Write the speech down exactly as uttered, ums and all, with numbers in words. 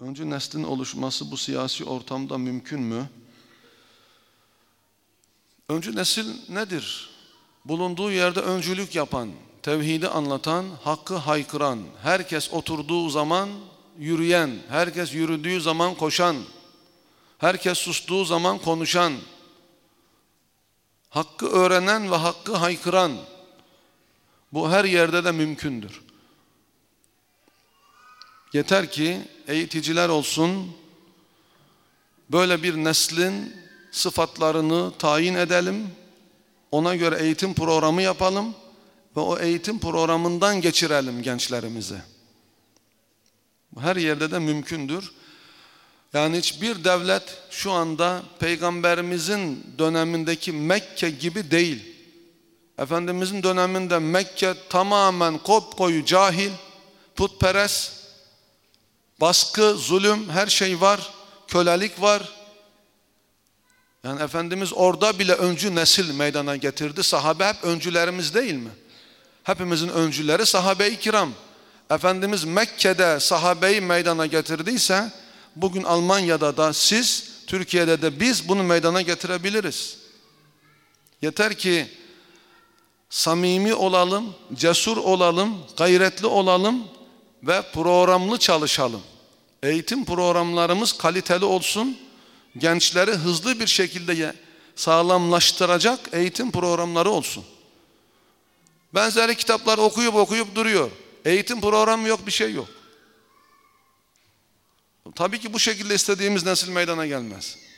Öncü neslin oluşması bu siyasi ortamda mümkün mü? Öncü nesil nedir? Bulunduğu yerde öncülük yapan, tevhidi anlatan, hakkı haykıran, herkes oturduğu zaman yürüyen, herkes yürüdüğü zaman koşan, herkes sustuğu zaman konuşan, hakkı öğrenen ve hakkı haykıran. Bu her yerde de mümkündür. Yeter ki eğiticiler olsun, böyle bir neslin sıfatlarını tayin edelim, ona göre eğitim programı yapalım ve o eğitim programından geçirelim gençlerimizi. Her yerde de mümkündür. Yani hiçbir devlet şu anda Peygamberimizin dönemindeki Mekke gibi değil. Efendimizin döneminde Mekke tamamen kopkoyu cahil, putperest, baskı, zulüm, her şey var, kölelik var. Yani Efendimiz orada bile öncü nesil meydana getirdi. Sahabe hep öncülerimiz değil mi? Hepimizin öncüleri sahabe-i kiram. Efendimiz Mekke'de sahabeyi meydana getirdiyse, bugün Almanya'da da siz, Türkiye'de de biz bunu meydana getirebiliriz. Yeter ki samimi olalım, cesur olalım, gayretli olalım ve programlı çalışalım. Eğitim programlarımız kaliteli olsun, gençleri hızlı bir şekilde sağlamlaştıracak eğitim programları olsun. Benzeri kitaplar okuyup okuyup duruyor. Eğitim programı yok, bir şey yok. Tabii ki bu şekilde istediğimiz nesil meydana gelmez.